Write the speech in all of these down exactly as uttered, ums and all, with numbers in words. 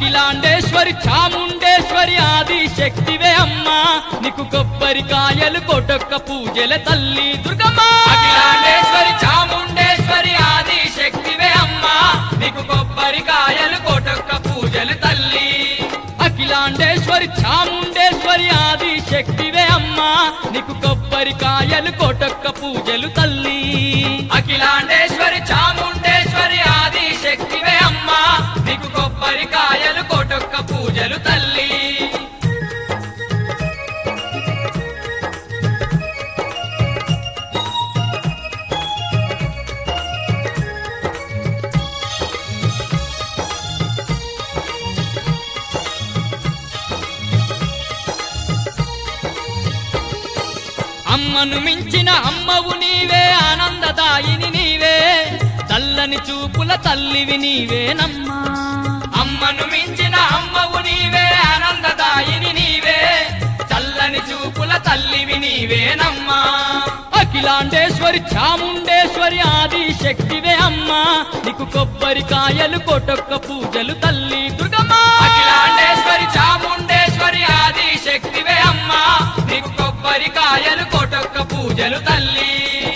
అఖిలాండేశ్వరి చాముండేశ్వరి ఆది శక్తివే అమ్మా నీకు కొబ్బరికాయలు కోటొక్క పూజల తల్లి దుర్గమ్మ అఖిలాండేశ్వరి చాముండేశ్వరి ఆది శక్తివే అమ్మా నీకు కొబ్బరికాయలు కోటొక్క పూజలు తల్లి అఖిలాండేశ్వరి చాముండేశ్వరి ఆది శక్తివే అమ్మా నీకు కొబ్బరికాయలు కోటొక్క పూజలు తల్లి అఖిలాండేశ్వరి చాముండేశ్వరి ఆది శక్తివే అమ్మా నీకు కొబ్బరికాయలు కోటొక్క పూజలు తల్లి అమ్మను మించిన అమ్మవు నీవే ఆనందదాయిని నీవే చల్లని చూపుల తల్లివి నీవేనమ్మా అమ్మను మించిన అమ్మవు నీవే ఆనందదాయిని నీవే చల్లని చూపుల తల్లివి నీవేనమ్మా అఖిలాండేశ్వరి చాముండేశ్వరి ఆది శక్తివే అమ్మా నీకు కొబ్బరికాయలు కోటొక్క పూజలు తల్లి దుర్గమ్మ అఖిలాండేశ్వరి చాముండేశ్వరి ఆది శక్తివే అమ్మా నీకు కొబ్బరికాయలు కోటొక్క పూజలు తల్లి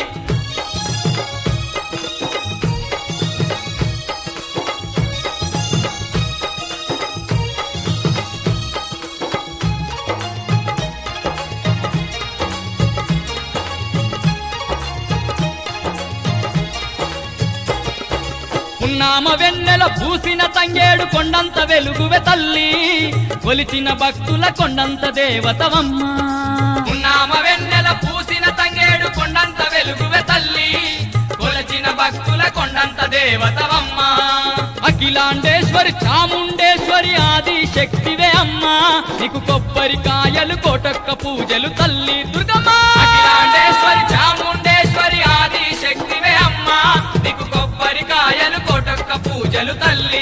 పున్నామ వెన్నెల పూసిన తంగేడు కొండంత వెలుగువే తల్లి కొలిచిన భక్తుల కొండంత దేవతవమ్మా ఉన్నామ వెన్నెల పూసిన తంగేడు కొండంత వెలుగువే తల్లి కొలచిన భక్తుల కొండంత దేవతవమ్మా అఖిలాండేశ్వరి చాముండేశ్వరి ఆది శక్తివే అమ్మా నీకు కొబ్బరికాయలు కోటొక్క పూజలు తల్లి దుర్గమ్మ అఖిలాండేశ్వరి చాముండేశ్వరి ఆది శక్తివే అమ్మా నీకు కొబ్బరికాయలు కోటొక్క పూజలు తల్లి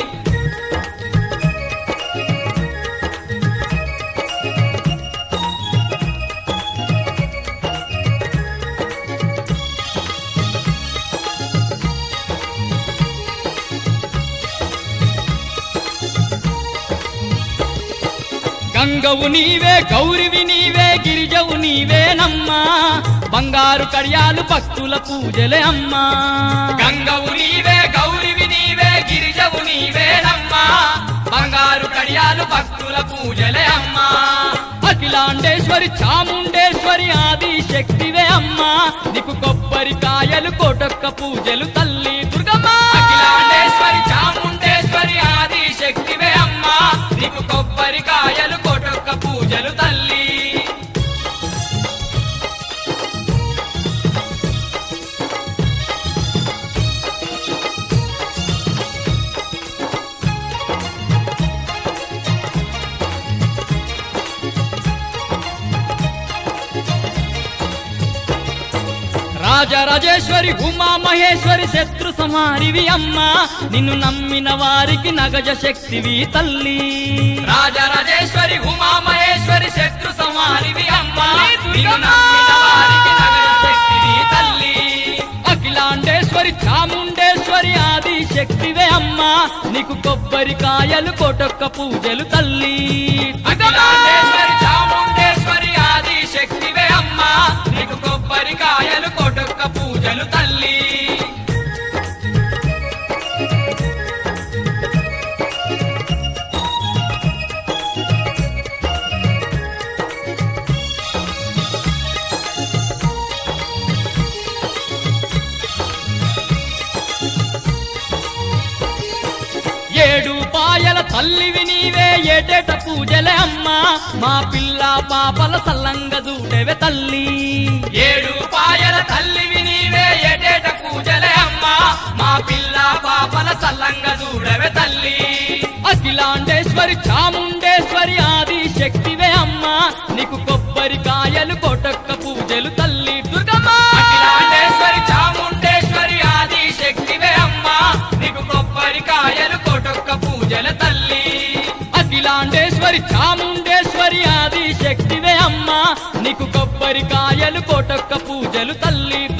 గంగవు నీవే గౌరివి నీవే గిరిజవు నీవేనమ్మా బంగారు కడియాలు భక్తుల పూజలే అమ్మా గంగవు నీవే గౌరివి నీవే గిరిజవు నీవేనమ్మా బంగారు కడియాలు భక్తుల పూజలే అమ్మా అఖిలాండేశ్వరి చాముండేశ్వరి ఆది శక్తివే అమ్మా నీకు కొబ్బరికాయలు కోటొక్క పూజలు తల్లి దుర్గమ్మ అఖిలాండేశ్వరి చాముండేశ్వరి ఆది శక్తివే అమ్మా నీకు కొబ్బరికాయలు కోటొక్క పూజలు తల్లి రాజరాజేశ్వరి ఉమా మహేశ్వరి శత్రు సమారివి అమ్మా నిన్ను నమ్మిన వారికి నగజ శక్తివి తల్లి రాజరాజేశ్వరి ఉమా మహేశ్వరి శత్రు సమారివి అమ్మా నిన్ను నమ్మిన వారికి నగర శక్తివి తల్లి అఖిలాండేశ్వరి చాముండేశ్వరి ఆది శక్తివే అమ్మా నీకు కొబ్బరికాయలు కోటొక్క పూజలు తల్లి అఖిలాండేశ్వరి చాముండేశ్వరి ఆది శక్తివే అమ్మా నీకు కొబ్బరికాయలు కోటొక్క పూజలు తల్లి ఏడు పాయల తల్లివి నీవే ఏటేట పూజలే అమ్మా మా పిల్ల పాపల సల్లంగ దూడెవే తల్లి ఏడు పాయల తల్లివి నీవే ఏటేట పూజలే అమ్మా మా పిల్ల పాపల సల్లంగ చూడవే తల్లి అఖిలాండేశ్వరి చాముండేశ్వరి ఆది శక్తివే అమ్మా నీకు కొబ్బరికాయలు కోటొక్క పూజలు తల్లి దుర్గమ్మ అఖిలాండేశ్వరి చాముండేశ్వరి ఆది శక్తివే అమ్మా నీకు కొబ్బరికాయలు కోటొక్క పూజల తల్లి అఖిలాండేశ్వరి చాముండేశ్వరి ఆది శక్తివే అమ్మా నీకు కొబ్బరికాయలు కోటొక్క పూజలు తల్లి